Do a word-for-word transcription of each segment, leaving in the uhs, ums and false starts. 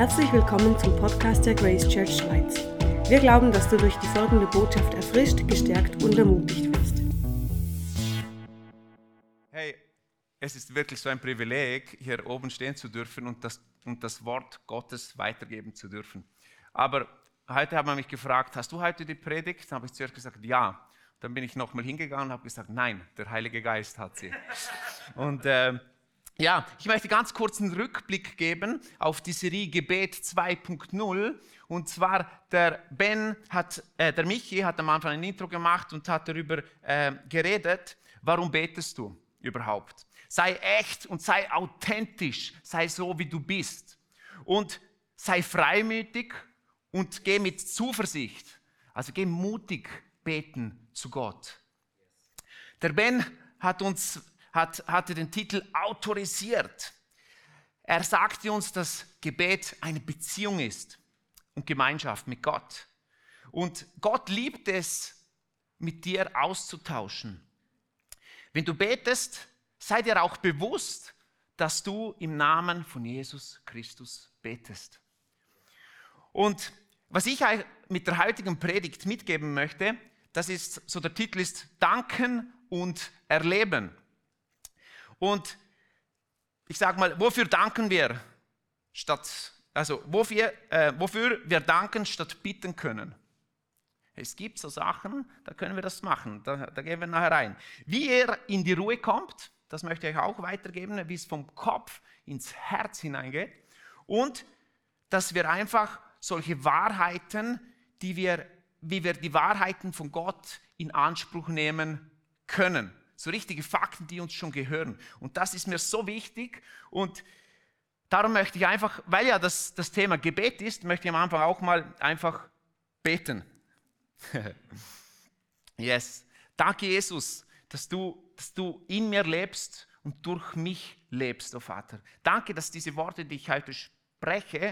Herzlich willkommen zum Podcast der Grace Church Schweiz. Wir glauben, dass du durch die folgende Botschaft erfrischt, gestärkt und ermutigt wirst. Hey, es ist wirklich so ein Privileg, hier oben stehen zu dürfen und das, und das Wort Gottes weitergeben zu dürfen. Aber heute hat man mich gefragt, hast du heute die Predigt? Dann habe ich zuerst gesagt, ja. Dann bin ich nochmal hingegangen und habe gesagt, nein, der Heilige Geist hat sie. Und äh, ja, ich möchte ganz kurz einen Rückblick geben auf die Serie Gebet zwei Punkt null. Und zwar der Ben hat, äh, der Michi hat am Anfang ein Intro gemacht und hat darüber äh, geredet, warum betest du überhaupt? Sei echt und sei authentisch, sei so wie du bist. Und sei freimütig und geh mit Zuversicht, also geh mutig beten zu Gott. Der Ben hat uns Hat, hatte den Titel autorisiert. Er sagte uns, dass Gebet eine Beziehung ist und Gemeinschaft mit Gott. Und Gott liebt es, mit dir auszutauschen. Wenn du betest, sei dir auch bewusst, dass du im Namen von Jesus Christus betest. Und was ich mit der heutigen Predigt mitgeben möchte, das ist, so der Titel ist Danken und Erleben. Und ich sage mal, wofür danken wir, statt, also wofür, äh, wofür wir danken, statt bitten können? Es gibt so Sachen, da können wir das machen, da, da gehen wir nachher rein. Wie ihr in die Ruhe kommt, das möchte ich euch auch weitergeben, wie es vom Kopf ins Herz hineingeht. Und dass wir einfach solche Wahrheiten, die wir, wie wir die Wahrheiten von Gott in Anspruch nehmen können. So richtige Fakten, die uns schon gehören. Und das ist mir so wichtig. Und darum möchte ich einfach, weil ja das, das Thema Gebet ist, möchte ich am Anfang auch mal einfach beten. Yes. Danke, Jesus, dass du, dass du in mir lebst und durch mich lebst, oh Vater. Danke, dass diese Worte, die ich heute spreche,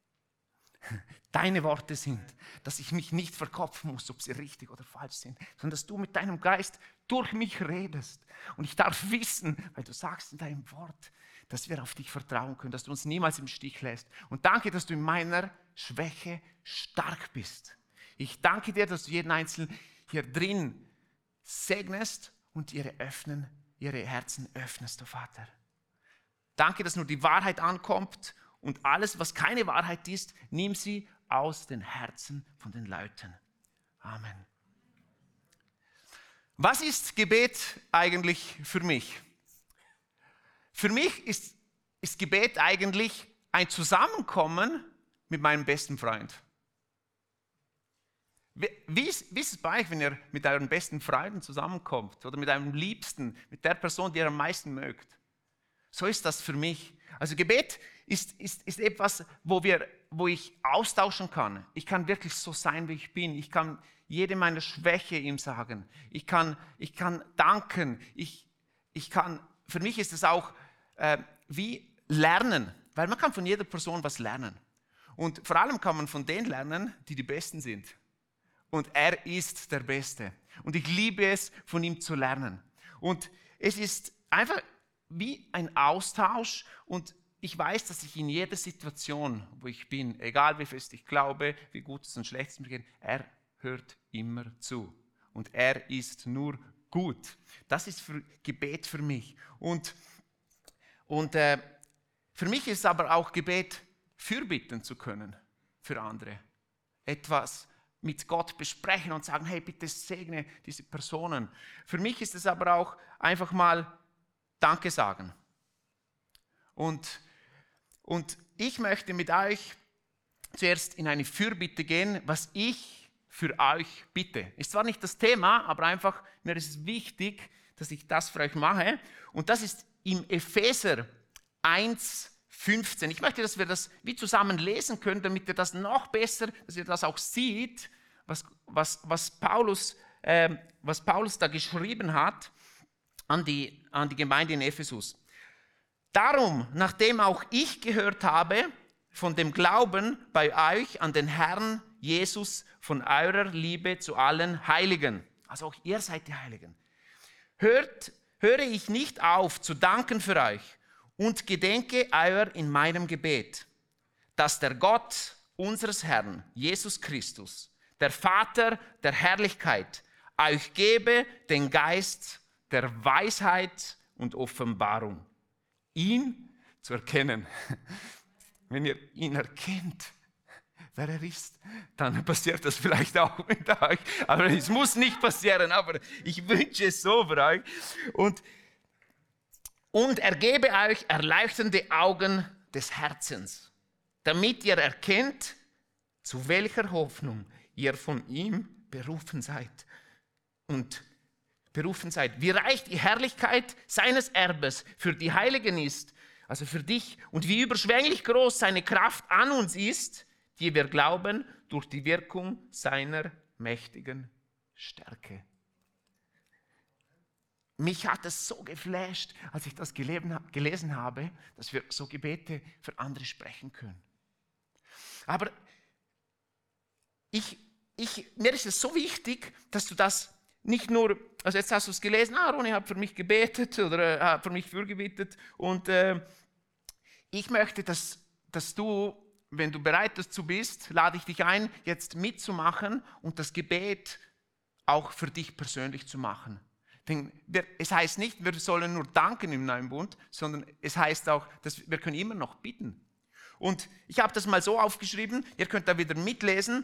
deine Worte sind, dass ich mich nicht verkopfen muss, ob sie richtig oder falsch sind, sondern dass du mit deinem Geist durch mich redest. Und ich darf wissen, weil du sagst in deinem Wort, dass wir auf dich vertrauen können, dass du uns niemals im Stich lässt. Und danke, dass du in meiner Schwäche stark bist. Ich danke dir, dass du jeden Einzelnen hier drin segnest und ihre, öffnen, ihre Herzen öffnest, oh Vater. Danke, dass nur die Wahrheit ankommt. Und alles, was keine Wahrheit ist, nimm sie aus den Herzen von den Leuten. Amen. Was ist Gebet eigentlich für mich? Für mich ist, ist Gebet eigentlich ein Zusammenkommen mit meinem besten Freund. Wie, wie, ist, wie ist es bei euch, wenn ihr mit euren besten Freunden zusammenkommt oder mit eurem Liebsten, mit der Person, die ihr am meisten mögt? So ist das für mich. Also Gebet ist, ist, ist etwas, wo, wir, wo ich austauschen kann. Ich kann wirklich so sein, wie ich bin. Ich kann jede meiner Schwäche ihm sagen. Ich kann, ich kann danken. Ich, ich kann, für mich ist es auch äh, wie Lernen, weil man kann von jeder Person was lernen. Und vor allem kann man von denen lernen, die die Besten sind. Und er ist der Beste. Und ich liebe es, von ihm zu lernen. Und es ist einfach wie ein Austausch und ich weiß, dass ich in jeder Situation, wo ich bin, egal wie fest ich glaube, wie gut es und schlecht es mir geht, er hört immer zu und er ist nur gut. Das ist für Gebet für mich. Und, und äh, für mich ist aber auch Gebet, fürbitten zu können für andere. Etwas mit Gott besprechen und sagen, hey, bitte segne diese Personen. Für mich ist es aber auch einfach mal Danke sagen. Und, und ich möchte mit euch zuerst in eine Fürbitte gehen, was ich für euch bitte. Ist zwar nicht das Thema, aber einfach, mir ist es wichtig, dass ich das für euch mache. Und das ist im Epheser eins fünfzehn. Ich möchte, dass wir das wie zusammen lesen können, damit ihr das noch besser, dass ihr das auch seht, was, was, was, Paulus, äh, was Paulus da geschrieben hat. An die, an die Gemeinde in Ephesus. Darum, nachdem auch ich gehört habe von dem Glauben bei euch an den Herrn Jesus, von eurer Liebe zu allen Heiligen, also auch ihr seid die Heiligen, hört, höre ich nicht auf zu danken für euch und gedenke euer in meinem Gebet. dass der Gott unseres Herrn, Jesus Christus, der Vater der Herrlichkeit, euch gebe den Geist der Weisheit und Offenbarung, ihn zu erkennen. Wenn ihr ihn erkennt, wer er ist, dann passiert das vielleicht auch mit euch. Aber es muss nicht passieren, aber ich wünsche es so für euch. Und, und er gebe euch erleuchtende Augen des Herzens, damit ihr erkennt, zu welcher Hoffnung ihr von ihm berufen seid. Und berufen seid. Wie reich die Herrlichkeit seines Erbes für die Heiligen ist, also für dich, und wie überschwänglich groß seine Kraft an uns ist, die wir glauben, durch die Wirkung seiner mächtigen Stärke. Mich hat es so geflasht, als ich das gelesen habe, dass wir so Gebete für andere sprechen können. Aber ich, ich, mir ist es so wichtig, dass du das nicht nur, also jetzt hast du es gelesen, ah, Ronny hat für mich gebetet oder äh, hat für mich fürgebetet, und äh, ich möchte, dass, dass du, wenn du bereit dazu bist, lade ich dich ein, jetzt mitzumachen und das Gebet auch für dich persönlich zu machen. Denn wir, es heißt nicht, wir sollen nur danken im neuen Bund, sondern es heißt auch, dass wir können immer noch bitten. Und ich habe das mal so aufgeschrieben, ihr könnt da wieder mitlesen.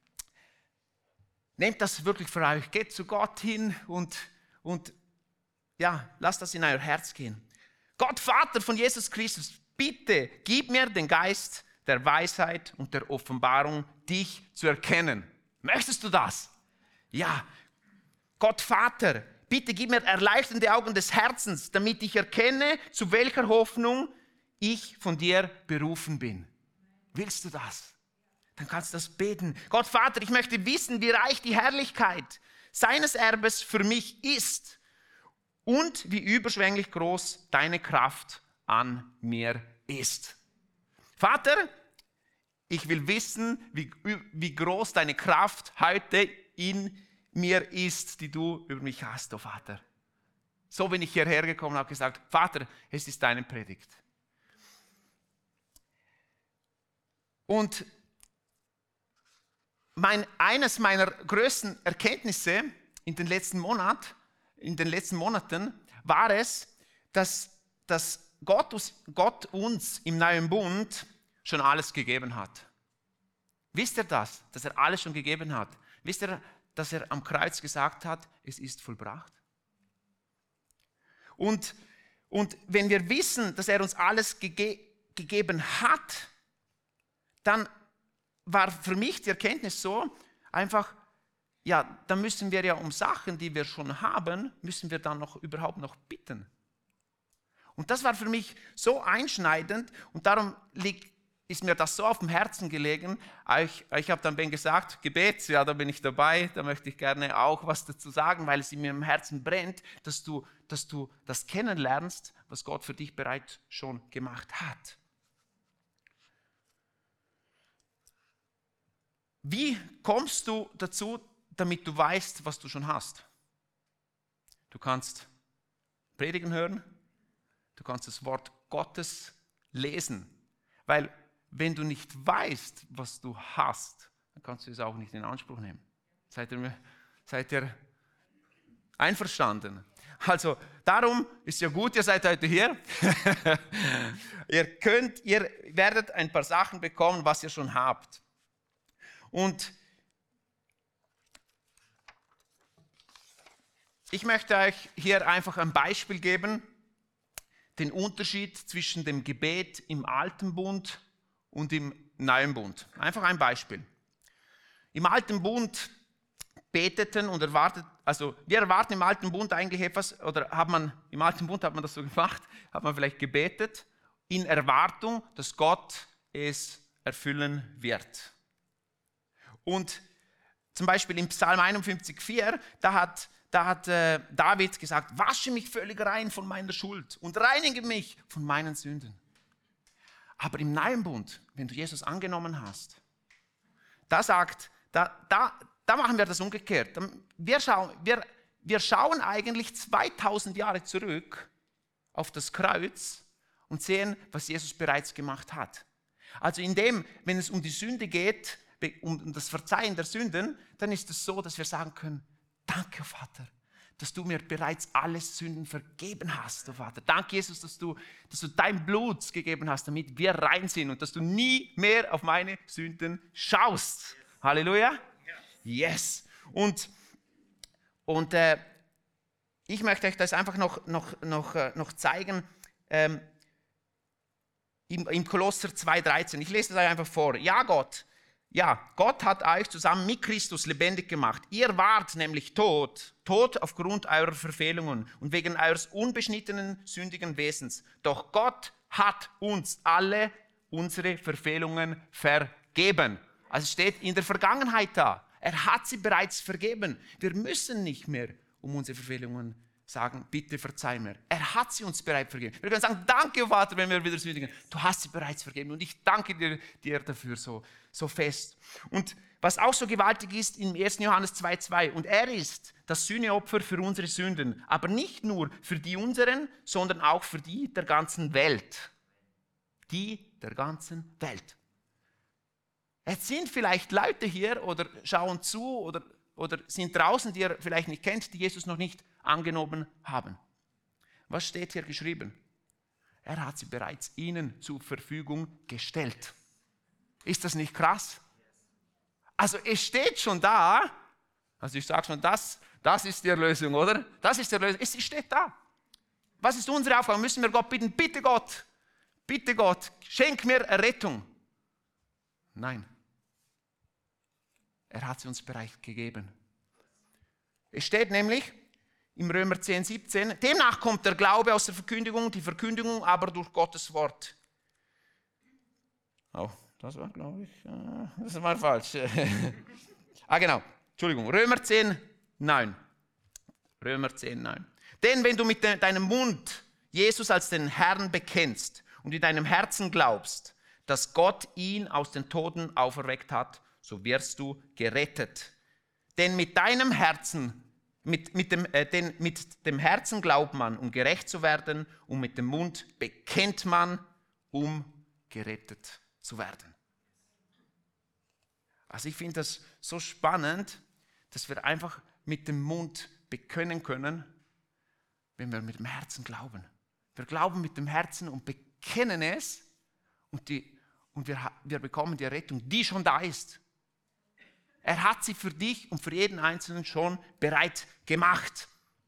Nehmt das wirklich für euch, geht zu Gott hin und, und ja, lasst das in euer Herz gehen. Gott, Vater von Jesus Christus, bitte gib mir den Geist der Weisheit und der Offenbarung, dich zu erkennen. Möchtest du das? Ja. Gott, Vater, bitte gib mir erleuchtende Augen des Herzens, damit ich erkenne, zu welcher Hoffnung ich von dir berufen bin. Willst du das? Dann kannst du das beten. Gott, Vater, ich möchte wissen, wie reich die Herrlichkeit seines Erbes für mich ist und wie überschwänglich groß deine Kraft an mir ist. Vater, ich will wissen, wie, wie groß deine Kraft heute in mir ist, die du über mich hast, oh Vater. So bin ich hierher gekommen und habe gesagt, Vater, es ist deine Predigt. Und Mein, eines meiner größten Erkenntnisse in den letzten Monat, in den letzten Monaten war es, dass, dass Gott, Gott uns im neuen Bund schon alles gegeben hat. Wisst ihr das? Dass er alles schon gegeben hat? Wisst ihr, dass er am Kreuz gesagt hat, es ist vollbracht? Und, und wenn wir wissen, dass er uns alles gege- gegeben hat, dann war für mich die Erkenntnis so, einfach, ja, dann müssen wir ja um Sachen, die wir schon haben, müssen wir dann noch überhaupt noch bitten. Und das war für mich so einschneidend und darum liegt, ist mir das so auf dem Herzen gelegen. Ich, ich habe dann Ben gesagt, Gebet, ja, da bin ich dabei, da möchte ich gerne auch was dazu sagen, weil es in mir im Herzen brennt, dass du, dass du das kennenlernst, was Gott für dich bereits schon gemacht hat. Wie kommst du dazu, damit du weißt, was du schon hast? Du kannst Predigen hören, du kannst das Wort Gottes lesen, weil wenn du nicht weißt, was du hast, dann kannst du es auch nicht in Anspruch nehmen. Seid ihr, seid ihr einverstanden? Also darum ist ja gut, ihr seid heute hier. ihr könnt, ihr werdet ein paar Sachen bekommen, was ihr schon habt. Und ich möchte euch hier einfach ein Beispiel geben, den Unterschied zwischen dem Gebet im Alten Bund und im Neuen Bund. Einfach ein Beispiel. Im Alten Bund beteten und erwartet, also wir erwarten im Alten Bund eigentlich etwas, oder hat man, im Alten Bund hat man das so gemacht, hat man vielleicht gebetet, in Erwartung, dass Gott es erfüllen wird. Und zum Beispiel im Psalm einundfünfzig vier, da hat, da hat äh, David gesagt, wasche mich völlig rein von meiner Schuld und reinige mich von meinen Sünden. Aber im Neuen Bund, wenn du Jesus angenommen hast, da sagt, da, da, da machen wir das umgekehrt. Wir schauen, wir, wir schauen eigentlich zweitausend Jahre zurück auf das Kreuz und sehen, was Jesus bereits gemacht hat. Also in dem, wenn es um die Sünde geht, um das Verzeihen der Sünden, dann ist es so, dass wir sagen können, danke Vater, dass du mir bereits alle Sünden vergeben hast, oh Vater. Danke Jesus, dass du, dass du dein Blut gegeben hast, damit wir rein sind und dass du nie mehr auf meine Sünden schaust. Yes. Halleluja. Yes. Und, und äh, ich möchte euch das einfach noch, noch, noch, äh, noch zeigen, ähm, im, im Kolosser zwei dreizehn. Ich lese das einfach vor. Ja, Gott, ja, Gott hat euch zusammen mit Christus lebendig gemacht. Ihr wart nämlich tot, tot aufgrund eurer Verfehlungen und wegen eures unbeschnittenen, sündigen Wesens. Doch Gott hat uns alle unsere Verfehlungen vergeben. Also es steht in der Vergangenheit da. Er hat sie bereits vergeben. Wir müssen nicht mehr um unsere Verfehlungen sagen, bitte verzeih mir. Er hat sie uns bereits vergeben. Wir können sagen, danke Vater, wenn wir wieder sündigen. Du hast sie bereits vergeben und ich danke dir, dir dafür so, so fest. Und was auch so gewaltig ist, im ersten Johannes zwei zwei, und er ist das Sühneopfer für unsere Sünden, aber nicht nur für die unseren, sondern auch für die der ganzen Welt. Die der ganzen Welt. Es sind vielleicht Leute hier oder schauen zu oder, oder sind draußen, die ihr vielleicht nicht kennt, die Jesus noch nicht angenommen haben. Was steht hier geschrieben? Er hat sie bereits ihnen zur Verfügung gestellt. Ist das nicht krass? Also es steht schon da, also ich sage schon, das, das ist die Erlösung, oder? Das ist die Erlösung, es steht da. Was ist unsere Aufgabe? Müssen wir Gott bitten, bitte Gott, bitte Gott, schenk mir Errettung. Nein. Er hat sie uns bereits gegeben. Es steht nämlich im Römer zehn siebzehn, demnach kommt der Glaube aus der Verkündigung, die Verkündigung aber durch Gottes Wort. Oh, das war, glaube ich, das war falsch. ah, genau, Entschuldigung, Römer zehn neun. Römer zehn neun. Denn wenn du mit de- deinem Mund Jesus als den Herrn bekennst und in deinem Herzen glaubst, dass Gott ihn aus den Toten auferweckt hat, so wirst du gerettet. Denn mit deinem Herzen, mit, mit, dem, äh, denn mit dem Herzen glaubt man, um gerecht zu werden, und mit dem Mund bekennt man, um gerettet zu werden. Also ich finde das so spannend, dass wir einfach mit dem Mund bekennen können, wenn wir mit dem Herzen glauben. Wir glauben mit dem Herzen und bekennen es und, die, und wir, wir bekommen die Rettung, die schon da ist. Er hat sie für dich und für jeden Einzelnen schon bereit gemacht.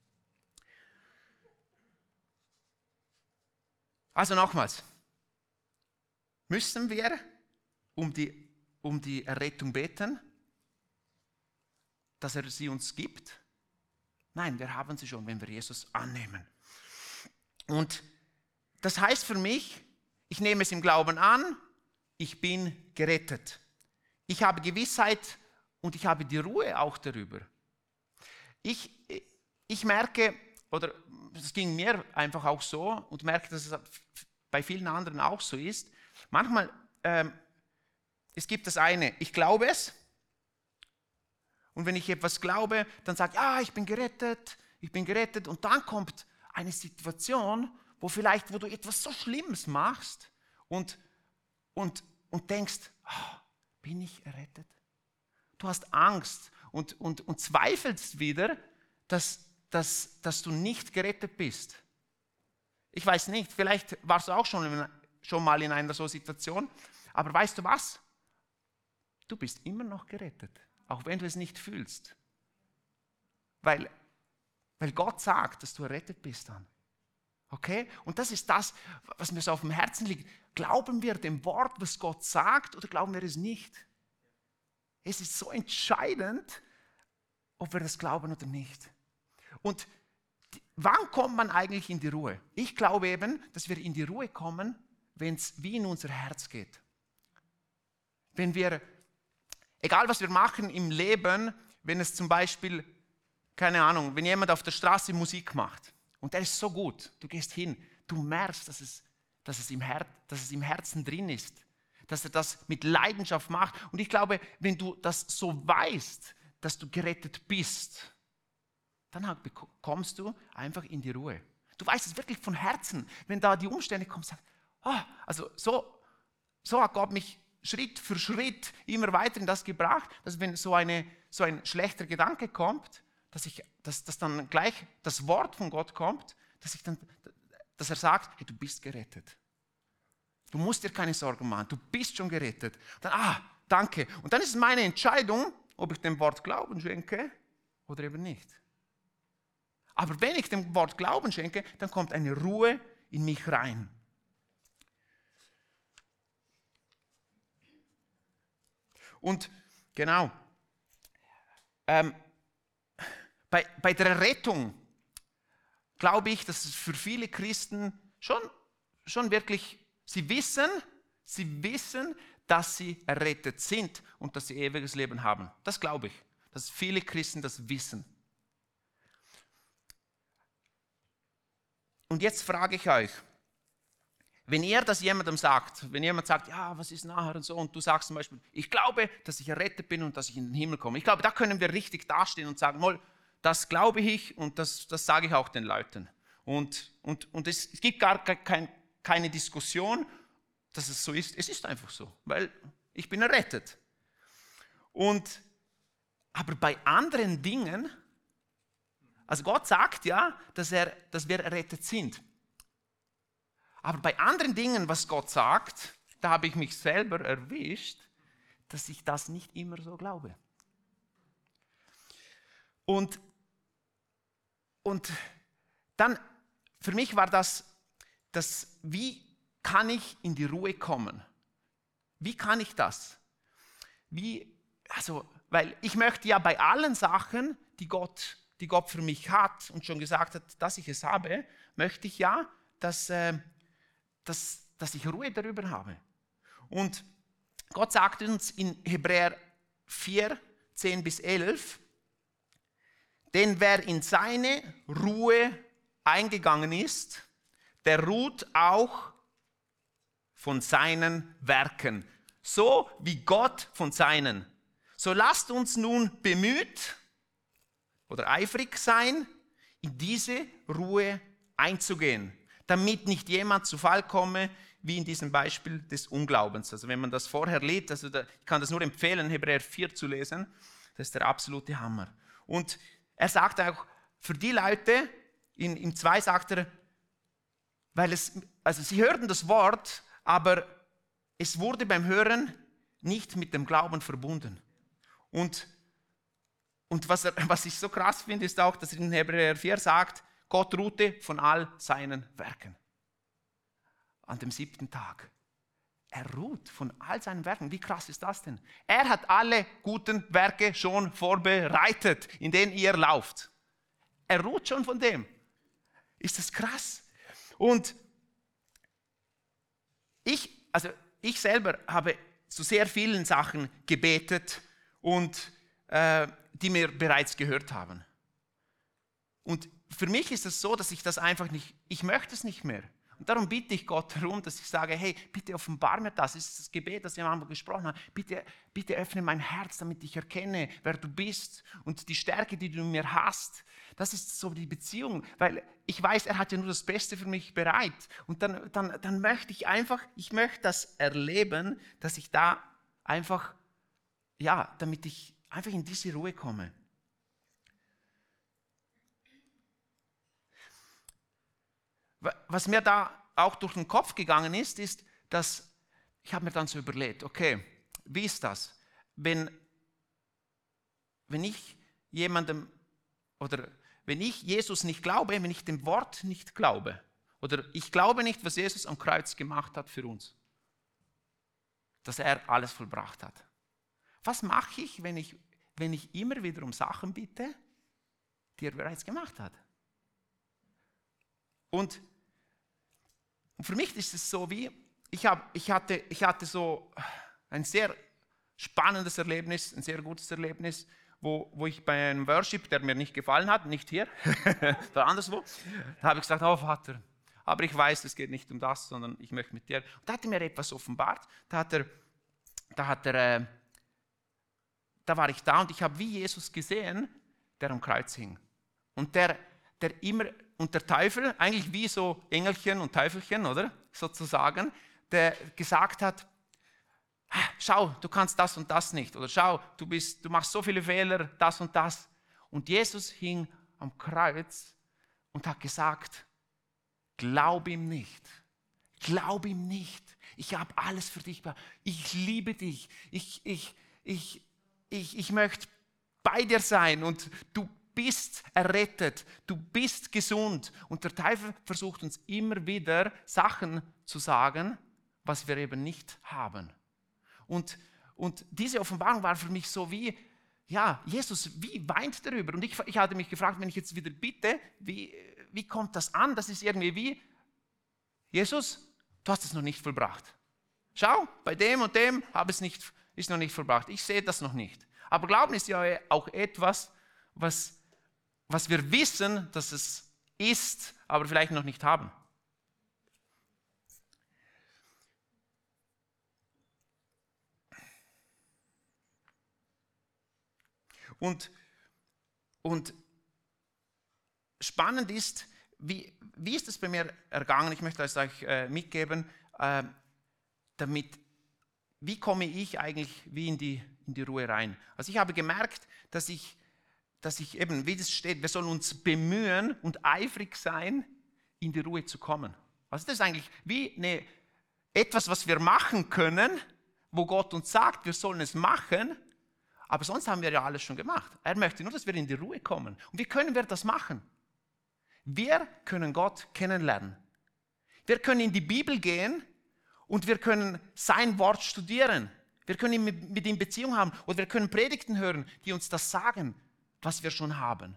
Also nochmals, müssen wir um die, um die Errettung beten, dass er sie uns gibt? Nein, wir haben sie schon, wenn wir Jesus annehmen. Und das heißt für mich, ich nehme es im Glauben an, ich bin gerettet. Ich habe Gewissheit und ich habe die Ruhe auch darüber. Ich, ich merke, oder es ging mir einfach auch so und merke, dass es bei vielen anderen auch so ist, manchmal, ähm, es gibt das eine, ich glaube es, und wenn ich etwas glaube, dann sage ich, ja, ich bin gerettet, ich bin gerettet, und dann kommt eine Situation, wo vielleicht, wo du etwas so Schlimmes machst und, und, und denkst, oh, bin ich errettet? Du hast Angst und, und, und zweifelst wieder, dass, dass, dass du nicht gerettet bist. Ich weiß nicht, vielleicht warst du auch schon, in, schon mal in einer so Situation, aber weißt du was? Du bist immer noch gerettet, auch wenn du es nicht fühlst. Weil, weil Gott sagt, dass du errettet bist dann. Okay? Und das ist das, was mir so auf dem Herzen liegt. Glauben wir dem Wort, was Gott sagt, oder glauben wir es nicht? Es ist so entscheidend, ob wir das glauben oder nicht. Und die, wann kommt man eigentlich in die Ruhe? Ich glaube eben, dass wir in die Ruhe kommen, wenn es wie in unser Herz geht. Wenn wir, egal was wir machen im Leben, wenn es zum Beispiel, keine Ahnung, wenn jemand auf der Straße Musik macht und der ist so gut, du gehst hin, du merkst, dass es, dass es, im, Her- dass es im Herzen drin ist. Dass er das mit Leidenschaft macht. Und ich glaube, wenn du das so weißt, dass du gerettet bist, dann kommst du einfach in die Ruhe. Du weißt es wirklich von Herzen. Wenn da die Umstände kommen, sagst oh, also so, so hat Gott mich Schritt für Schritt immer weiter in das gebracht, dass wenn so, eine, so ein schlechter Gedanke kommt, dass, ich, dass, dass dann gleich das Wort von Gott kommt, dass, ich dann, dass er sagt, hey, du bist gerettet. Du musst dir keine Sorgen machen, du bist schon gerettet. Und dann, ah, danke. Und dann ist es meine Entscheidung, ob ich dem Wort Glauben schenke oder eben nicht. Aber wenn ich dem Wort Glauben schenke, dann kommt eine Ruhe in mich rein. Und genau, ähm, bei, bei der Rettung glaube ich, dass es für viele Christen schon, schon wirklich, sie wissen, sie wissen, dass sie errettet sind und dass sie ewiges Leben haben. Das glaube ich, dass viele Christen das wissen. Und jetzt frage ich euch, wenn ihr das jemandem sagt, wenn jemand sagt, ja, was ist nachher und so, und du sagst zum Beispiel, ich glaube, dass ich errettet bin und dass ich in den Himmel komme. Ich glaube, da können wir richtig dastehen und sagen, mal, das glaube ich und das, das sage ich auch den Leuten. Und, und, und es, es gibt gar kein, keine Diskussion, dass es so ist. Es ist einfach so, weil ich bin errettet. Und, aber bei anderen Dingen, also Gott sagt ja, dass, er, dass wir errettet sind. Aber bei anderen Dingen, was Gott sagt, da habe ich mich selber erwischt, dass ich das nicht immer so glaube. Und, und dann, für mich war das, das, wie kann ich in die Ruhe kommen? Wie kann ich das? Wie, also, weil ich möchte ja bei allen Sachen, die Gott, die Gott für mich hat und schon gesagt hat, dass ich es habe, möchte ich ja, dass... Äh, Dass, dass ich Ruhe darüber habe. Und Gott sagt uns in Hebräer vier, zehn bis elf, denn wer in seine Ruhe eingegangen ist, der ruht auch von seinen Werken, so wie Gott von seinen. So lasst uns nun bemüht oder eifrig sein, in diese Ruhe einzugehen, damit nicht jemand zu Fall komme, wie in diesem Beispiel des Unglaubens. Also wenn man das vorher liest, also da, ich kann das nur empfehlen, Hebräer vier zu lesen, das ist der absolute Hammer. Und er sagt auch, für die Leute, in, im zwei sagt er, weil es, also sie hörten das Wort, aber es wurde beim Hören nicht mit dem Glauben verbunden. Und, und was, er, was ich so krass finde, ist auch, dass er in Hebräer vier sagt, Gott ruhte von all seinen Werken. An dem siebten Tag. Er ruht von all seinen Werken. Wie krass ist das denn? Er hat alle guten Werke schon vorbereitet, in denen ihr lauft. Er ruht schon von dem. Ist das krass? Und ich, also ich selber habe zu sehr vielen Sachen gebetet und äh, die mir bereits gehört haben. Und für mich ist es so, dass ich das einfach nicht, ich möchte es nicht mehr. Und darum bitte ich Gott darum, dass ich sage, hey, bitte offenbar mir das. Das ist das Gebet, das wir einmal gesprochen haben. Bitte, bitte öffne mein Herz, damit ich erkenne, wer du bist und die Stärke, die du in mir hast. Das ist so die Beziehung, weil ich weiß, er hat ja nur das Beste für mich bereit. Und dann, dann, dann möchte ich einfach, ich möchte das erleben, dass ich da einfach, ja, damit ich einfach in diese Ruhe komme. Was mir da auch durch den Kopf gegangen ist, ist, dass ich habe mir dann so überlegt, okay, wie ist das, wenn, wenn ich jemandem oder wenn ich Jesus nicht glaube, wenn ich dem Wort nicht glaube oder ich glaube nicht, was Jesus am Kreuz gemacht hat für uns, dass er alles vollbracht hat. Was mache ich, wenn ich, wenn ich immer wieder um Sachen bitte, die er bereits gemacht hat? Und Und für mich ist es so wie, ich, hab, ich, hatte, ich hatte so ein sehr spannendes Erlebnis, ein sehr gutes Erlebnis, wo, wo ich bei einem Worship, der mir nicht gefallen hat, nicht hier, da anderswo, da habe ich gesagt, oh Vater, aber ich weiß, es geht nicht um das, sondern ich möchte mit dir. Und da hat er mir etwas offenbart, da hat er, da hat er, äh, da war ich da und ich habe wie Jesus gesehen, der am Kreuz hing. Und der, der immer, und der Teufel, eigentlich wie so Engelchen und Teufelchen, oder? Sozusagen, der gesagt hat, schau, du kannst das und das nicht. Oder schau, du, bist, du machst so viele Fehler, das und das. Und Jesus hing am Kreuz und hat gesagt, glaub ihm nicht. Glaub ihm nicht. Ich habe alles für dich. Ich liebe dich. Ich, ich, ich, ich, ich möchte bei dir sein und du bist errettet. Du bist gesund. Und der Teufel versucht uns immer wieder Sachen zu sagen, was wir eben nicht haben. Und, und diese Offenbarung war für mich so wie, ja, Jesus, wie weint darüber? Und ich, ich hatte mich gefragt, wenn ich jetzt wieder bitte, wie, wie kommt das an? Das ist irgendwie wie, Jesus, du hast es noch nicht vollbracht. Schau, bei dem und dem habe es nicht, ist noch nicht vollbracht. Ich sehe das noch nicht. Aber Glauben ist ja auch etwas, was, was wir wissen, dass es ist, aber vielleicht noch nicht haben. Und, und spannend ist, wie, wie ist es bei mir ergangen? Ich möchte es euch äh, mitgeben, äh, damit, wie komme ich eigentlich wie in die, in die Ruhe rein? Also ich habe gemerkt, dass ich, dass ich eben, wie das steht, wir sollen uns bemühen und eifrig sein, in die Ruhe zu kommen. Also das ist eigentlich wie eine, etwas, was wir machen können, wo Gott uns sagt, wir sollen es machen, aber sonst haben wir ja alles schon gemacht. Er möchte nur, dass wir in die Ruhe kommen. Und wie können wir das machen? Wir können Gott kennenlernen. Wir können in die Bibel gehen und wir können sein Wort studieren. Wir können mit ihm Beziehung haben oder wir können Predigten hören, die uns das sagen, was wir schon haben.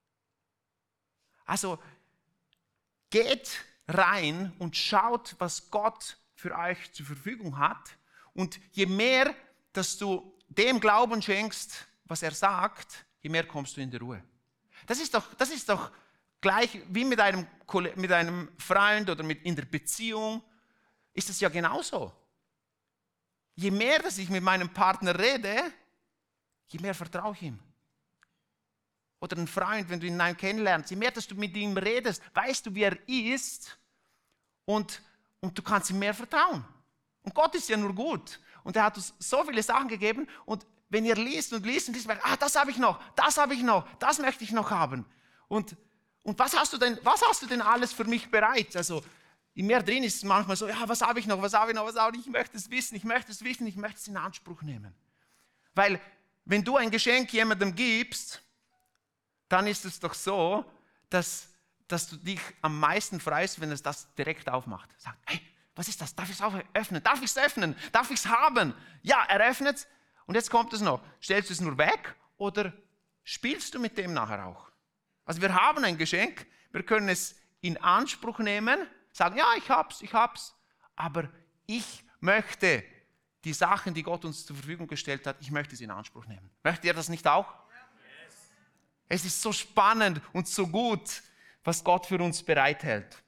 Also geht rein und schaut, was Gott für euch zur Verfügung hat. Und je mehr, dass du dem Glauben schenkst, was er sagt, je mehr kommst du in die Ruhe. Das ist doch, das ist doch gleich wie mit einem, mit einem Freund oder mit, in der Beziehung, ist es ja genauso. Je mehr, dass ich mit meinem Partner rede, je mehr vertraue ich ihm. Oder ein Freund, wenn du ihn neu kennenlernst, je mehr, dass du mit ihm redest, weißt du, wie er ist und, und du kannst ihm mehr vertrauen. Und Gott ist ja nur gut. Und er hat uns so viele Sachen gegeben. Und wenn ihr liest und liest und liest, ah, das habe ich noch, das habe ich noch, das möchte ich noch haben. Und, und was hast du denn, was hast du denn alles für mich bereit? Also in mir drin ist es manchmal so, ja, was habe ich noch, was habe ich noch, was habe ich noch? Ich möchte es wissen, ich möchte es wissen, ich möchte es in Anspruch nehmen. Weil wenn du ein Geschenk jemandem gibst, dann ist es doch so, dass, dass du dich am meisten freust, wenn es das direkt aufmacht. Sagt, hey, was ist das? Darf ich es auch öffnen? Darf ich es öffnen? Darf ich es haben? Ja, er öffnet es. Und jetzt kommt es noch. Stellst du es nur weg oder spielst du mit dem nachher auch? Also wir haben ein Geschenk. Wir können es in Anspruch nehmen. Sagen, ja, ich hab's, ich hab's. Aber ich möchte die Sachen, die Gott uns zur Verfügung gestellt hat, ich möchte sie in Anspruch nehmen. Möchtet ihr das nicht auch? Yes. Es ist so spannend und so gut, was Gott für uns bereithält.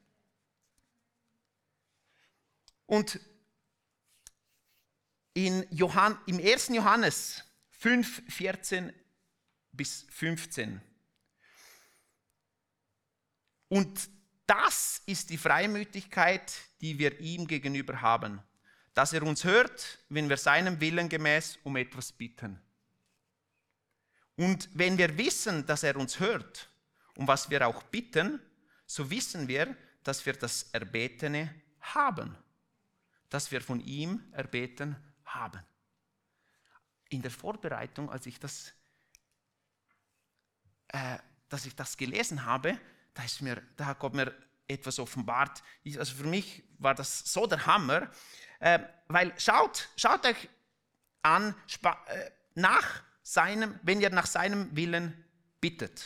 Und in Johann, im ersten Johannes fünf, vierzehn bis fünfzehn. Und das ist die Freimütigkeit, die wir ihm gegenüber haben, dass er uns hört, wenn wir seinem Willen gemäß um etwas bitten. Und wenn wir wissen, dass er uns hört, um was wir auch bitten, so wissen wir, dass wir das Erbetene haben. Dass wir von ihm erbeten haben. In der Vorbereitung, als ich das, äh, dass ich das gelesen habe, da, ist mir, da hat Gott mir etwas offenbart. Ich, also für mich war das so der Hammer, äh, weil schaut, schaut euch an, spa, äh, nach seinem, wenn ihr nach seinem Willen bittet,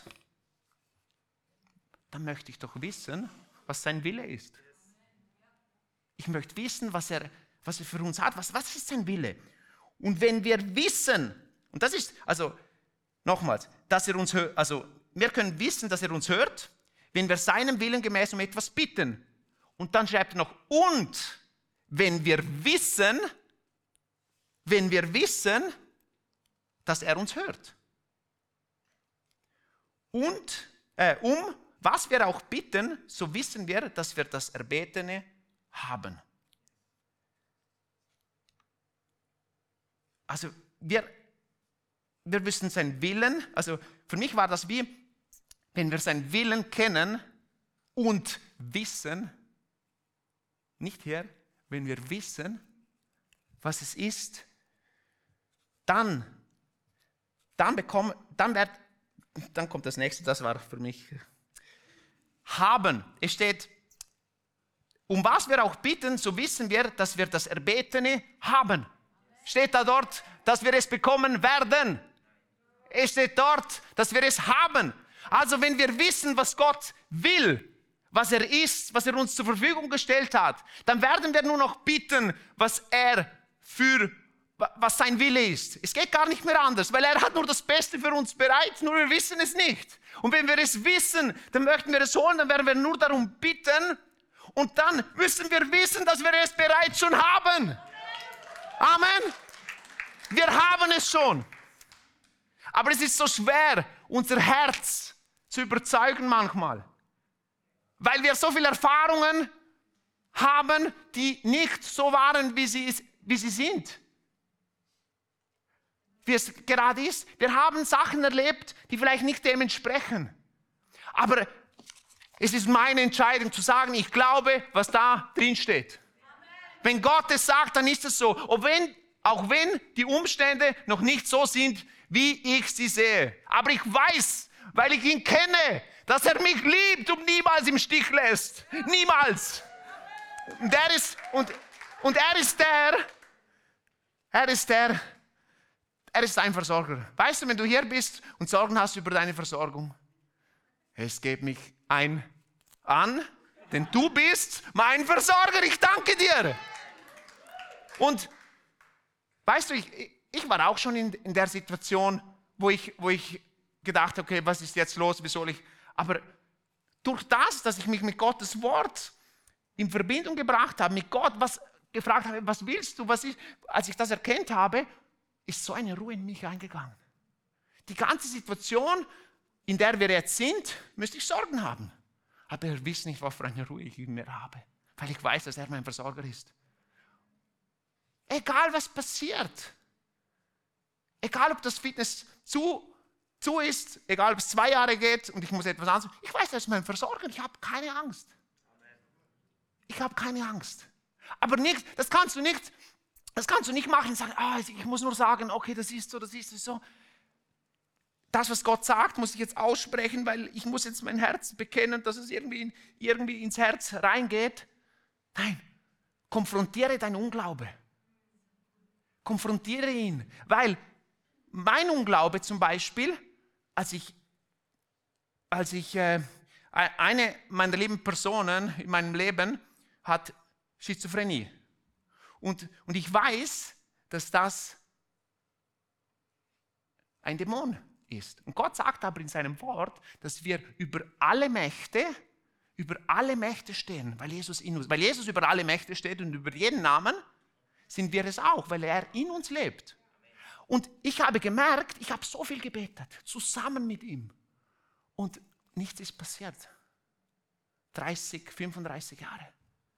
dann möchte ich doch wissen, was sein Wille ist. Ich möchte wissen, was er, was er für uns hat. Was, was ist sein Wille? Und wenn wir wissen, und das ist, also nochmals, dass er uns hört, also wir können wissen, dass er uns hört, wenn wir seinem Willen gemäß um etwas bitten. Und dann schreibt er noch, und wenn wir wissen, wenn wir wissen, dass er uns hört. Und äh, um was wir auch bitten, so wissen wir, dass wir das Erbetene haben. also wir, wir wissen seinen Willen, also für mich war das wie, wenn wir seinen Willen kennen und wissen, nicht hier, wenn wir wissen, was es ist, dann, dann bekommen, dann wird, dann kommt das nächste, das war für mich, haben. Es steht, um was wir auch bitten, so wissen wir, dass wir das Erbetene haben. Steht da dort, dass wir es bekommen werden. Es steht dort, dass wir es haben. Also wenn wir wissen, was Gott will, was er ist, was er uns zur Verfügung gestellt hat, dann werden wir nur noch bitten, was er für, was sein Wille ist. Es geht gar nicht mehr anders, weil er hat nur das Beste für uns bereit, nur wir wissen es nicht. Und wenn wir es wissen, dann möchten wir es holen, dann werden wir nur darum bitten und dann müssen wir wissen, dass wir es bereits schon haben. Amen. Wir haben es schon. Aber es ist so schwer, unser Herz zu überzeugen manchmal. Weil wir so viele Erfahrungen haben, die nicht so waren, wie sie, wie sie sind. Wie es gerade ist. Wir haben Sachen erlebt, die vielleicht nicht dem entsprechen. Aber es ist meine Entscheidung zu sagen, ich glaube, was da drin steht. Wenn Gott es sagt, dann ist es so. Auch wenn, auch wenn die Umstände noch nicht so sind, wie ich sie sehe. Aber ich weiß, weil ich ihn kenne, dass er mich liebt und niemals im Stich lässt. Niemals. Und er ist, und, und er ist der, er ist der, er ist dein Versorger. Weißt du, wenn du hier bist und Sorgen hast über deine Versorgung, es geht mich ein an, denn du bist mein Versorger. Ich danke dir. Und weißt du, ich, ich war auch schon in, in der Situation, wo ich, wo ich gedacht habe, okay, was ist jetzt los, wie soll ich... Aber durch das, dass ich mich mit Gottes Wort in Verbindung gebracht habe, mit Gott was gefragt habe, was willst du, was ist, als ich das erkannt habe, ist so eine Ruhe in mich eingegangen. Die ganze Situation, in der wir jetzt sind, müsste ich Sorgen haben. Aber ihr wisst nicht, was für eine Ruhe ich in mir habe, weil ich weiß, dass er mein Versorger ist. Egal, was passiert, egal, ob das Fitness zu zu ist, egal ob es zwei Jahre geht und ich muss etwas anderes. Ich weiß, das ist mein Versorger, ich habe keine Angst. Ich habe keine Angst. Aber nicht, das kannst du nicht, das kannst du nicht machen und sagen, ah, ich muss nur sagen, okay, das ist so, das ist so. Das, was Gott sagt, muss ich jetzt aussprechen, weil ich muss jetzt mein Herz bekennen, dass es irgendwie, irgendwie ins Herz reingeht. Nein, konfrontiere deinen Unglaube. Konfrontiere ihn, weil mein Unglaube zum Beispiel, als ich, als ich äh, eine meiner lieben Personen in meinem Leben hat Schizophrenie. Und, und ich weiß, dass das ein Dämon ist. Und Gott sagt aber in seinem Wort, dass wir über alle Mächte, über alle Mächte stehen, weil Jesus in uns, weil Jesus über alle Mächte steht und über jeden Namen, sind wir es auch, weil er in uns lebt. Und ich habe gemerkt, ich habe so viel gebetet, zusammen mit ihm. Und nichts ist passiert. dreißig, fünfunddreißig Jahre.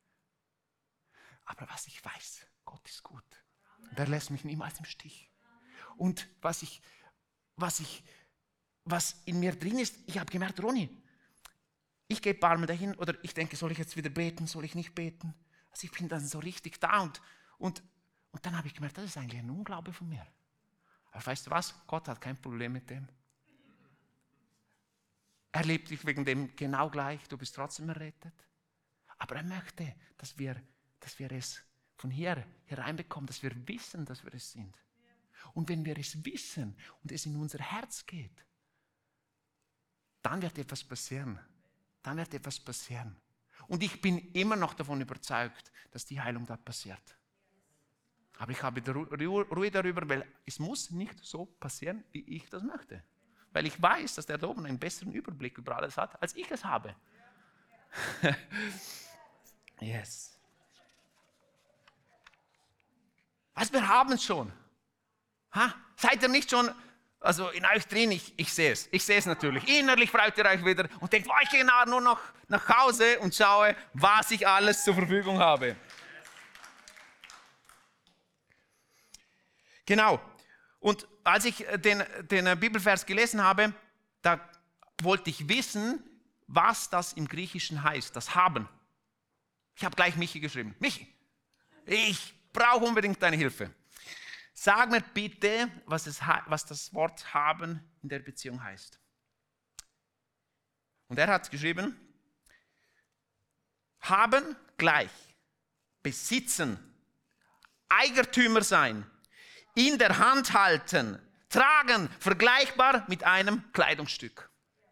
Aber was ich weiß, Gott ist gut. Und er lässt mich niemals im Stich. Und was ich, was ich, was in mir drin ist, ich habe gemerkt, Ronny, ich gehe ein paar Mal dahin, oder ich denke, soll ich jetzt wieder beten, soll ich nicht beten? Also ich bin dann so richtig da und, und, und dann habe ich gemerkt, das ist eigentlich ein Unglaube von mir. Aber weißt du was? Gott hat kein Problem mit dem. Er liebt dich wegen dem genau gleich, du bist trotzdem errettet. Aber er möchte, dass wir, dass wir es von hier hereinbekommen, dass wir wissen, dass wir es sind. Und wenn wir es wissen und es in unser Herz geht, dann wird etwas passieren. Dann wird etwas passieren. Und ich bin immer noch davon überzeugt, dass die Heilung da passiert. Aber ich habe Ruhe darüber, weil es muss nicht so passieren, wie ich das möchte. Weil ich weiß, dass der da oben einen besseren Überblick über alles hat, als ich es habe. Yes. Also wir haben es schon. Ha? Seid ihr nicht schon, also in euch drin, ich, ich sehe es. Ich sehe es natürlich. Innerlich freut ihr euch wieder und denkt, oh, ich gehe nur noch nach Hause und schaue, was ich alles zur Verfügung habe. Genau. Und als ich den, den Bibelvers gelesen habe, da wollte ich wissen, was das im Griechischen heißt, das Haben. Ich habe gleich Michi geschrieben. Michi, ich brauche unbedingt deine Hilfe. Sag mir bitte, was, es, was das Wort Haben in der Beziehung heißt. Und er hat geschrieben, haben gleich, besitzen, Eigentümer sein, in der Hand halten, tragen, vergleichbar mit einem Kleidungsstück.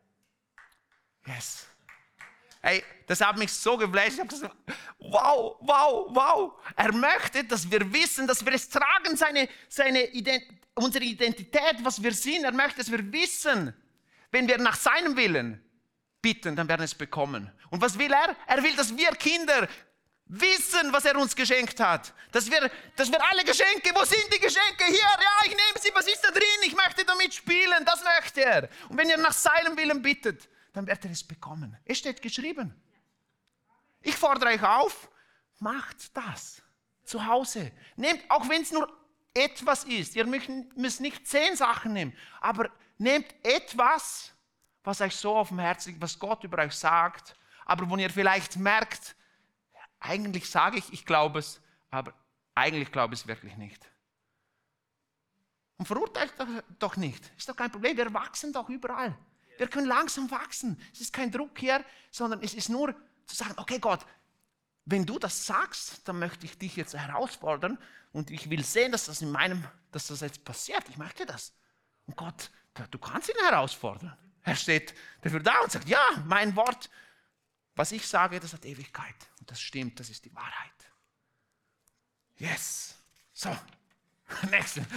Yes. Hey, das hat mich so geflasht. Ich habe gesagt, wow, wow, wow. Er möchte, dass wir wissen, dass wir es tragen, seine, seine Ident- unsere Identität, was wir sind. Er möchte, dass wir wissen, wenn wir nach seinem Willen bitten, dann werden wir es bekommen. Und was will er? Er will, dass wir Kinder wissen, was er uns geschenkt hat. Dass wir, dass wir alle Geschenke, wo sind die Geschenke? Hier, ja, ich nehme sie, was ist da drin? Ich möchte damit spielen, das möchte er. Und wenn ihr nach seinem Willen bittet, dann wird er es bekommen. Es steht geschrieben. Ich fordere euch auf, macht das zu Hause. Nehmt, auch wenn es nur etwas ist, ihr müsst nicht zehn Sachen nehmen, aber nehmt etwas, was euch so auf dem Herzen liegt, was Gott über euch sagt, aber wo ihr vielleicht merkt, eigentlich sage ich, ich glaube es, aber eigentlich glaube ich es wirklich nicht. Und verurteilt doch nicht, ist doch kein Problem, wir wachsen doch überall. Wir können langsam wachsen, es ist kein Druck hier, sondern es ist nur zu sagen, okay Gott, wenn du das sagst, dann möchte ich dich jetzt herausfordern und ich will sehen, dass das in meinem, dass das jetzt passiert, ich möchte das. Und Gott, du kannst ihn herausfordern. Er steht dafür da und sagt, ja, mein Wort, was ich sage, das hat Ewigkeit. Und das stimmt, das ist die Wahrheit. Yes. So, nächste.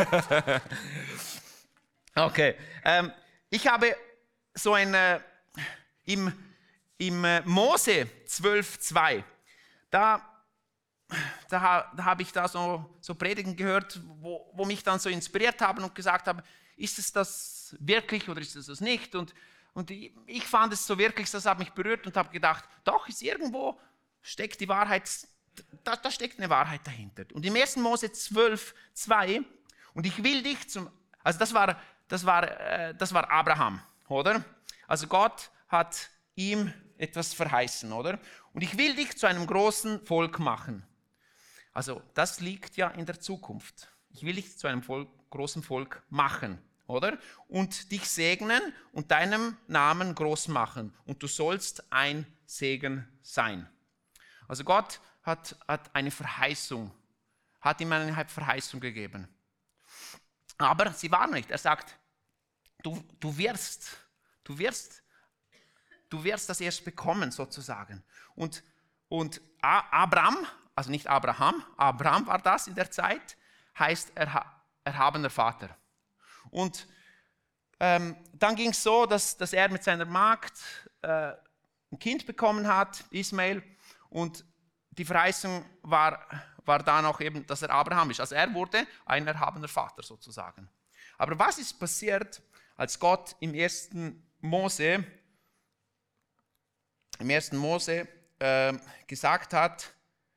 Okay. Ähm, ich habe so ein, äh, im, im äh, Mose zwölf zwei, da, da, da habe ich da so, so Predigen gehört, wo, wo mich dann so inspiriert haben und gesagt haben, ist es das wirklich oder ist es das nicht? Und Und ich fand es so wirklich, das hat mich berührt und habe gedacht, doch, ist irgendwo steckt die Wahrheit, da, da steckt eine Wahrheit dahinter. Und im ersten Mose zwölf zwei, und ich will dich zum, also das war, das war, äh, das war Abraham, oder? Also Gott hat ihm etwas verheißen, oder? Und ich will dich zu einem großen Volk machen. Also das liegt ja in der Zukunft. Ich will dich zu einem Volk, großen Volk machen. Oder? Und dich segnen und deinem Namen groß machen. Und du sollst ein Segen sein. Also Gott hat, hat eine Verheißung, hat ihm eine Verheißung gegeben. Aber sie war nicht. Er sagt, du, du wirst, du wirst, du wirst das erst bekommen sozusagen. Und, und Abraham, also nicht Abraham, Abraham war das in der Zeit, heißt erha- erhabener Vater. Und ähm, dann ging es so, dass, dass er mit seiner Magd äh, ein Kind bekommen hat, Ismael, und die Verheißung war, war dann auch eben, dass er Abraham ist. Also er wurde ein erhabener Vater sozusagen. Aber was ist passiert, als Gott im ersten Mose, im ersten Mose äh, gesagt hat,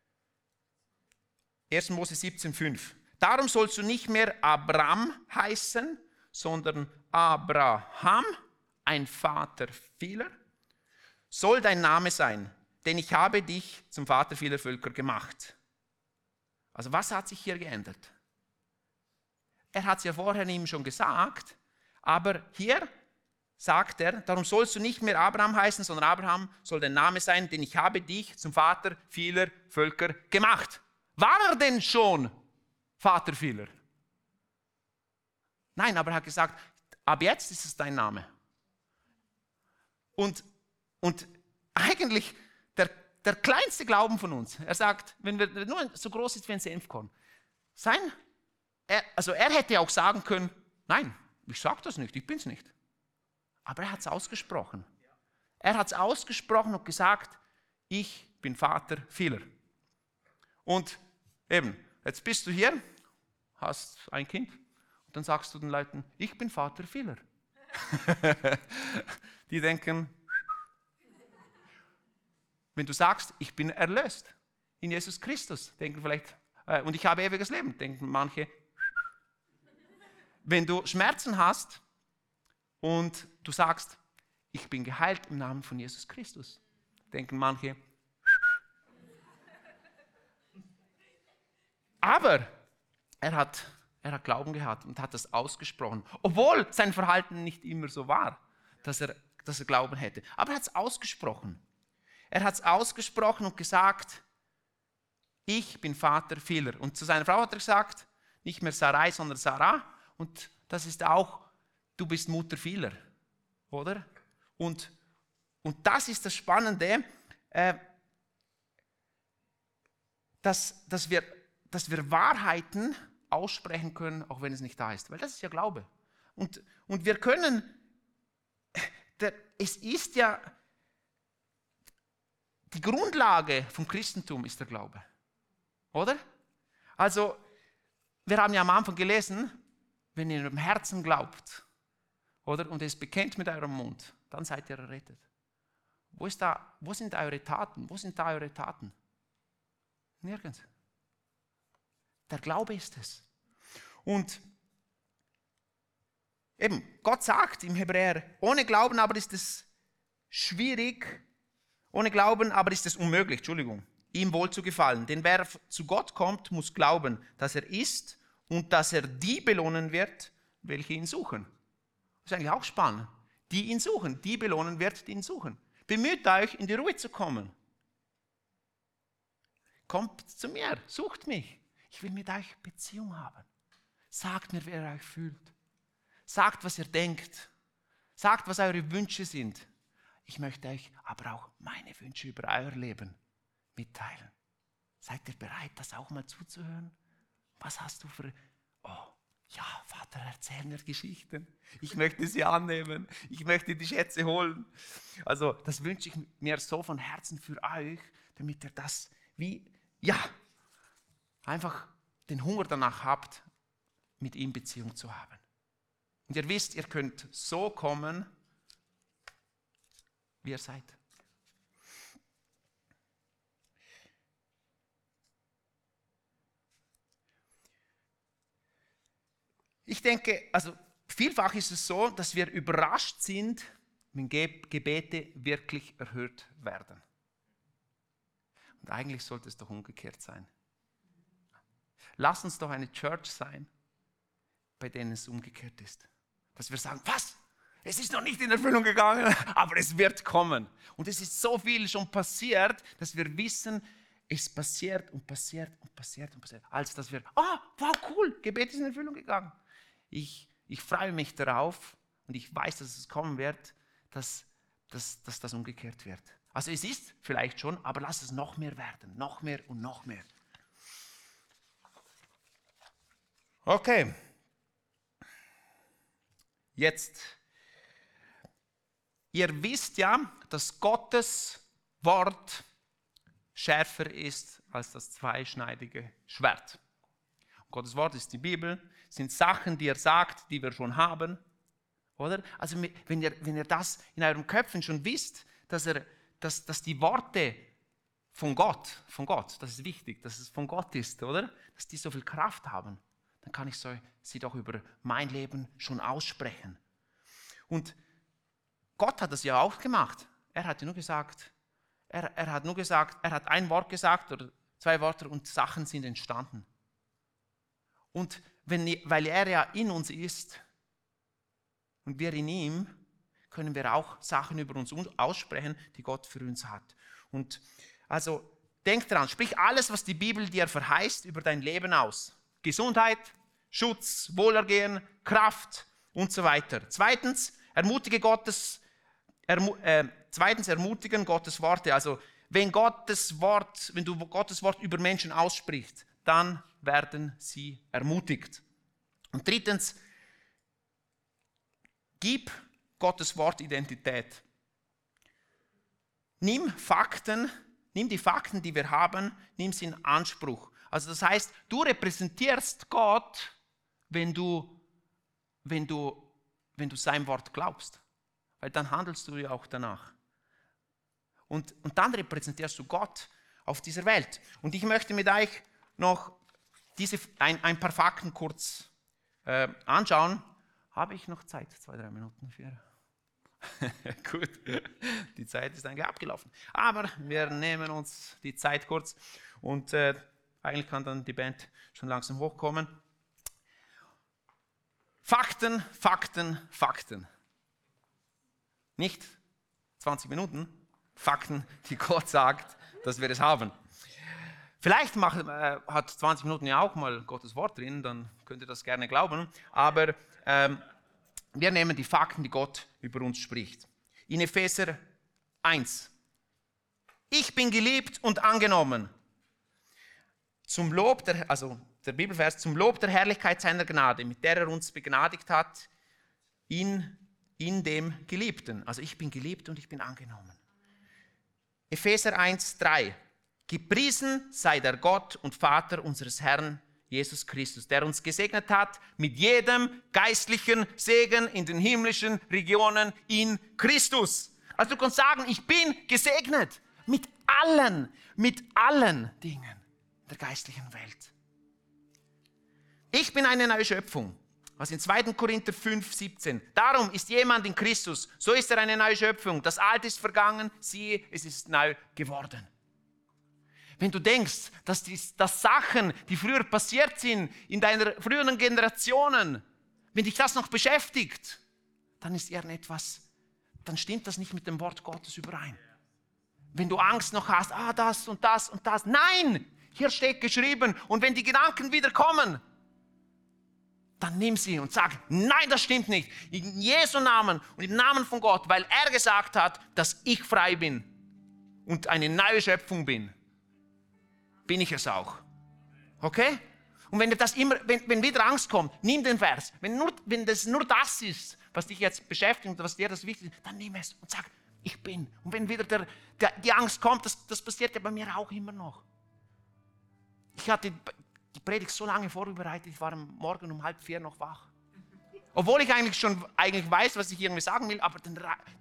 ersten Mose siebzehn fünf, darum sollst du nicht mehr Abram heißen, sondern Abraham, ein Vater vieler, soll dein Name sein, denn ich habe dich zum Vater vieler Völker gemacht. Also was hat sich hier geändert? Er hat es ja vorher ihm schon gesagt, aber hier sagt er, darum sollst du nicht mehr Abraham heißen, sondern Abraham soll dein Name sein, denn ich habe dich zum Vater vieler Völker gemacht. War er denn schon Vater vieler? Nein, aber er hat gesagt, ab jetzt ist es dein Name. Und, und eigentlich der, der kleinste Glauben von uns, er sagt, wenn wir nur so groß ist wie ein Senfkorn, sein, er, also er hätte auch sagen können, nein, ich sage das nicht, ich bin es nicht. Aber er hat es ausgesprochen. Er hat es ausgesprochen und gesagt, ich bin Vater vieler. Und eben, jetzt bist du hier, hast ein Kind und dann sagst du den Leuten, ich bin Vater vieler. Die denken, wenn du sagst, ich bin erlöst in Jesus Christus, denken vielleicht, äh, und ich habe ewiges Leben, denken manche, wenn du Schmerzen hast und du sagst, ich bin geheilt im Namen von Jesus Christus, denken manche. Aber er hat, er hat Glauben gehabt und hat das ausgesprochen, obwohl sein Verhalten nicht immer so war, dass er, dass er Glauben hätte. Aber er hat es ausgesprochen. Er hat es ausgesprochen und gesagt, ich bin Vater vieler. Und zu seiner Frau hat er gesagt, nicht mehr Sarai, sondern Sarah. Und das ist auch, du bist Mutter vieler, oder? Und, und das ist das Spannende, äh, dass, dass, wir, dass wir Wahrheiten aussprechen können, auch wenn es nicht da ist. Weil das ist ja Glaube. Und, und wir können, der, es ist ja, die Grundlage vom Christentum ist der Glaube. Oder? Also, wir haben ja am Anfang gelesen, wenn ihr in eurem Herzen glaubt, oder, und es bekennt mit eurem Mund, dann seid ihr errettet. Wo ist da, wo sind eure Taten? Wo sind da eure Taten? Nirgends. Der Glaube ist es. Und eben, Gott sagt im Hebräer, ohne Glauben aber ist es schwierig, ohne Glauben aber ist es unmöglich, Entschuldigung, ihm wohl zu gefallen. Denn wer zu Gott kommt, muss glauben, dass er ist und dass er die belohnen wird, welche ihn suchen. Das ist eigentlich auch spannend. Die ihn suchen, die belohnen wird, die ihn suchen. Bemüht euch, in die Ruhe zu kommen. Kommt zu mir, sucht mich. Ich will mit euch Beziehung haben. Sagt mir, wer ihr euch fühlt. Sagt, was ihr denkt. Sagt, was eure Wünsche sind. Ich möchte euch aber auch meine Wünsche über euer Leben mitteilen. Seid ihr bereit, das auch mal zuzuhören? Was hast du für... Oh, ja, Vater, erzähl mir Geschichten. Ich möchte sie annehmen. Ich möchte die Schätze holen. Also, das wünsche ich mir so von Herzen für euch, damit ihr das wie, ja, einfach den Hunger danach habt, mit ihm Beziehung zu haben. Und ihr wisst, ihr könnt so kommen, wie ihr seid. Ich denke, also vielfach ist es so, dass wir überrascht sind, wenn Gebete wirklich erhört werden. Und eigentlich sollte es doch umgekehrt sein. Lass uns doch eine Church sein, bei denen es umgekehrt ist. Dass wir sagen, was? Es ist noch nicht in Erfüllung gegangen, aber es wird kommen. Und es ist so viel schon passiert, dass wir wissen, es passiert und passiert und passiert und passiert. Als dass wir, ah, oh, wow, cool, Gebet ist in Erfüllung gegangen. Ich, ich freue mich darauf und ich weiß, dass es kommen wird, dass, dass, dass das umgekehrt wird. Also es ist vielleicht schon, aber lass es noch mehr werden, noch mehr und noch mehr. Okay. Jetzt, ihr wisst ja, dass Gottes Wort schärfer ist als das zweischneidige Schwert. Gottes Wort ist die Bibel, sind Sachen, die er sagt, die wir schon haben. Oder? Also wenn ihr, wenn ihr das in euren Köpfen schon wisst, dass, er, dass, dass die Worte von Gott, von Gott, das ist wichtig, dass es von Gott ist, oder? Dass die so viel Kraft haben, dann kann ich so, sie doch über mein Leben schon aussprechen. Und Gott hat das ja auch gemacht. Er hat ja nur gesagt, er, er hat nur gesagt, er hat ein Wort gesagt oder zwei Worte und Sachen sind entstanden. Und wenn, weil er ja in uns ist und wir in ihm, können wir auch Sachen über uns aussprechen, die Gott für uns hat. Und also denk dran, sprich alles, was die Bibel dir verheißt, über dein Leben aus. Gesundheit, Schutz, Wohlergehen, Kraft und so weiter. Zweitens, ermutige Gottes, ermu, äh, zweitens ermutigen Gottes Worte. Also wenn Gottes Wort, wenn du Gottes Wort über Menschen aussprichst, dann werden sie ermutigt. Und drittens, gib Gottes Wort Identität. Nimm Fakten, nimm die Fakten, die wir haben, nimm sie in Anspruch. Also das heißt, du repräsentierst Gott, wenn du, wenn du, wenn du sein Wort glaubst. Weil dann handelst du ja auch danach. Und, und dann repräsentierst du Gott auf dieser Welt. Und ich möchte mit euch noch diese, ein, ein paar Fakten kurz äh, anschauen. Habe ich noch Zeit? Zwei, drei Minuten, vier. Gut, die Zeit ist eigentlich abgelaufen. Aber wir nehmen uns die Zeit kurz und äh, eigentlich kann dann die Band schon langsam hochkommen. Fakten, Fakten, Fakten. Nicht zwanzig Minuten, Fakten, die Gott sagt, dass wir es haben. Vielleicht macht, äh, hat zwanzig Minuten ja auch mal Gottes Wort drin, dann könnt ihr das gerne glauben. Aber ähm, wir nehmen die Fakten, die Gott über uns spricht. In Epheser eins. Ich bin geliebt und angenommen. Zum Lob der, also der Bibelvers, zum Lob der Herrlichkeit seiner Gnade, mit der er uns begnadigt hat, in, in dem Geliebten. Also ich bin geliebt und ich bin angenommen. Epheser eins, drei. Gepriesen sei der Gott und Vater unseres Herrn Jesus Christus, der uns gesegnet hat mit jedem geistlichen Segen in den himmlischen Regionen in Christus. Also du kannst sagen, ich bin gesegnet mit allen, mit allen Dingen der geistlichen Welt. Ich bin eine neue Schöpfung. Was in zweiter Korinther fünf, siebzehn. Darum ist jemand in Christus, so ist er eine neue Schöpfung. Das Alte ist vergangen, siehe, es ist neu geworden. Wenn du denkst, dass, die, dass Sachen, die früher passiert sind, in deiner früheren Generationen, wenn dich das noch beschäftigt, dann ist irgendetwas, dann stimmt das nicht mit dem Wort Gottes überein. Wenn du Angst noch hast, ah, das und das und das. Nein, hier steht geschrieben. Und wenn die Gedanken wieder kommen, dann nimm sie und sag, nein, das stimmt nicht. In Jesu Namen und im Namen von Gott, weil er gesagt hat, dass ich frei bin und eine neue Schöpfung bin. Bin ich es auch. Okay? Und wenn, das immer, wenn, wenn wieder Angst kommt, nimm den Vers. Wenn, nur, wenn das nur das ist, was dich jetzt beschäftigt und was dir das wichtig ist, dann nimm es und sag, ich bin. Und wenn wieder der, der, die Angst kommt, das, das passiert ja bei mir auch immer noch. Ich hatte die Predigt so lange vorbereitet, ich war am Morgen um halb vier noch wach. Obwohl ich eigentlich schon eigentlich weiß, was ich irgendwie sagen will, aber den,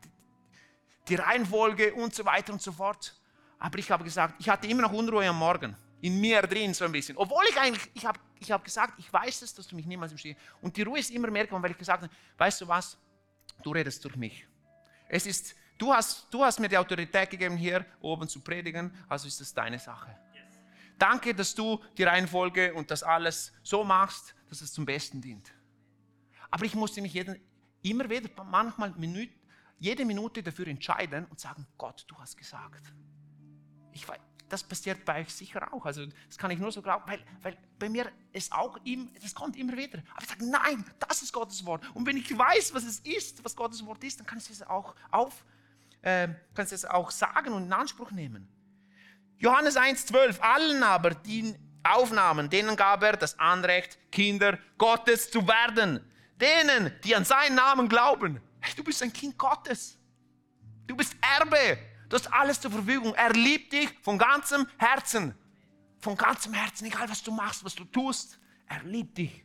die Reihenfolge und so weiter und so fort. Aber ich habe gesagt, ich hatte immer noch Unruhe am Morgen. In mir drin so ein bisschen. Obwohl ich eigentlich, ich habe ich hab gesagt, ich weiß es, dass du mich niemals im Stich. Und die Ruhe ist immer mehr gekommen, weil ich gesagt habe, weißt du was, du redest durch mich. Es ist, du hast, du hast mir die Autorität gegeben, hier oben zu predigen, also ist das deine Sache. Yes. Danke, dass du die Reihenfolge und das alles so machst, dass es zum Besten dient. Aber ich musste mich jeden, immer wieder, manchmal Minute, jede Minute dafür entscheiden und sagen, Gott, du hast gesagt. Ich weiß, das passiert bei euch sicher auch. Also das kann ich nur so glauben, weil, weil bei mir es auch, im, das kommt immer wieder. Aber ich sage, nein, das ist Gottes Wort. Und wenn ich weiß, was es ist, was Gottes Wort ist, dann kann ich es auch, auf, äh, kann ich es auch sagen und in Anspruch nehmen. Johannes eins, zwölf. Allen aber, die aufnahmen, denen gab er das Anrecht, Kinder Gottes zu werden. Denen, die an seinen Namen glauben. Hey, du bist ein Kind Gottes. Du bist Erbe. Du hast alles zur Verfügung. Er liebt dich von ganzem Herzen. Von ganzem Herzen, egal was du machst, was du tust. Er liebt dich.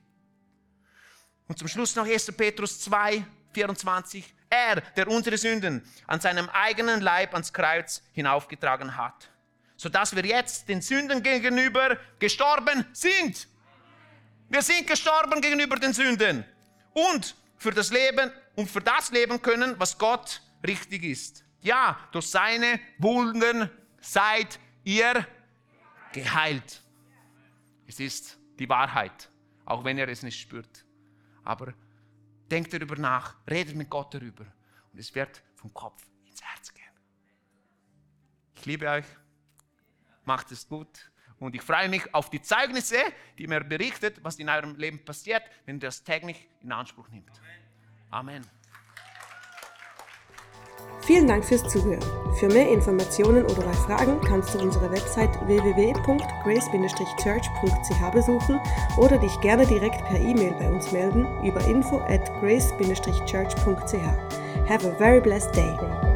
Und zum Schluss noch erster Petrus zwei, vierundzwanzig. Er, der unsere Sünden an seinem eigenen Leib ans Kreuz hinaufgetragen hat. Sodass wir jetzt den Sünden gegenüber gestorben sind. Wir sind gestorben gegenüber den Sünden. Und für das Leben, und für das leben können, was Gott richtig ist. Ja, durch seine Wunden seid ihr geheilt. Es ist die Wahrheit, auch wenn ihr es nicht spürt. Aber denkt darüber nach, redet mit Gott darüber und es wird vom Kopf ins Herz gehen. Ich liebe euch, macht es gut und ich freue mich auf die Zeugnisse, die mir berichtet, was in eurem Leben passiert, wenn ihr das täglich in Anspruch nimmt. Amen. Vielen Dank fürs Zuhören. Für mehr Informationen oder bei Fragen kannst du unsere Website w w w punkt grace Bindestrich church punkt c h besuchen oder dich gerne direkt per E-Mail bei uns melden über info at grace Bindestrich church punkt c h. Have a very blessed day.